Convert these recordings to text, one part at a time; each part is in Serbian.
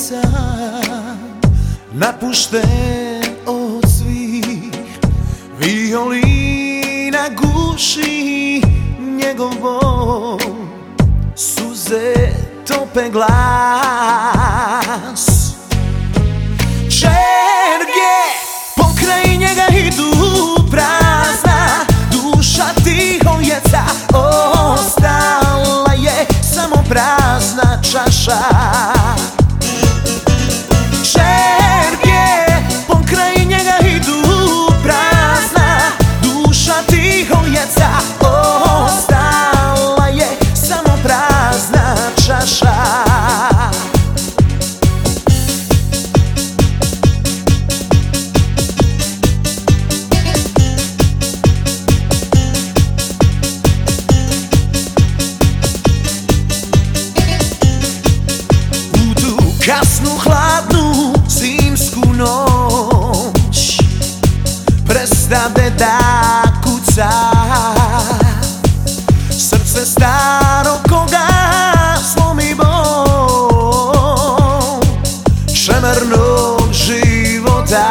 sam, napušten od svih. Violina guši njegov bol, suze tope glas. Čerge pokraj njega idu, prazna duša tiho jeca, ostala je samo prazna čaša. Čerge pokraj njega idu, prazna duša tiho jeca, ostala je samo prazna čaša. Kasnu, hladnu, zimsku noć prestade da kuca. Srce staro koga slomi bol čemernog života.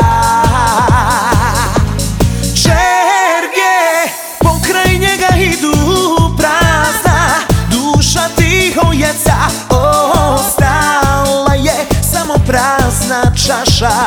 Čerge pokraj njega idu, prazna duša tiho jeca, prazna čaša.